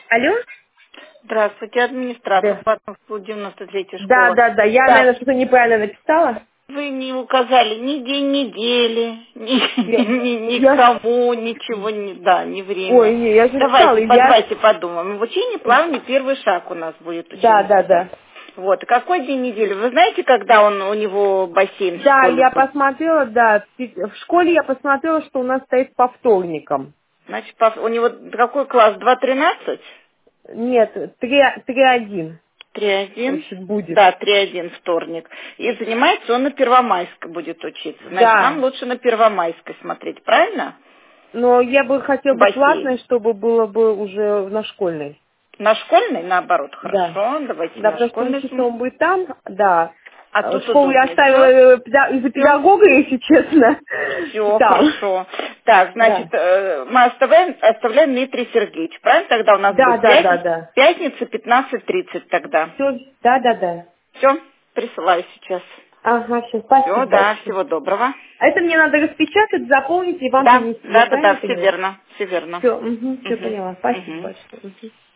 Алло? Здравствуйте, администратор Да. Патовского 93-й Да, школы. да, да. Я, Так, наверное, что-то неправильно написала. вы не указали ни день недели, Я, ни я... кому, ничего, ни время. Ой, не, я же написала. Я... Давайте подумаем. В учении плавания первый шаг у нас будет Да, да, ученика. да. Вот, какой день недели? Вы знаете, когда у него бассейн в Да, школе я будет? посмотрела, да. В школе я посмотрела, что у нас стоит по вторникам. Значит, у него какой класс? 2:13? Нет, 3-1. 3:1. Значит, будет. Да, 3:1 вторник. И занимается он на Первомайской будет учиться. Значит, нам Да. лучше на Первомайской смотреть, правильно? Но я бы хотела бы Бассейн. платной, чтобы было бы уже на школьной. На школьной, наоборот, Да. хорошо. Давайте Да, на потому что школьной. учиться он будет там, да. А тут Школу я удобнее. оставила Все? из-за Все? педагога, если честно, Все, там. хорошо. Так, значит, Да. мы оставляем Дмитрия Сергеевича. Правильно? Тогда у нас Да, будет да, да, да. пятница 15:30 тогда. Все, да, да, да. Все? Присылаю сейчас. Ага, все, Все, спасибо да, большое. всего доброго. А это мне надо распечатать, заполнить и вам Да, принести. Я да, да, правильно да, все поняла? верно, все верно. Все, все Угу, поняла. Спасибо угу. большое. Мгм.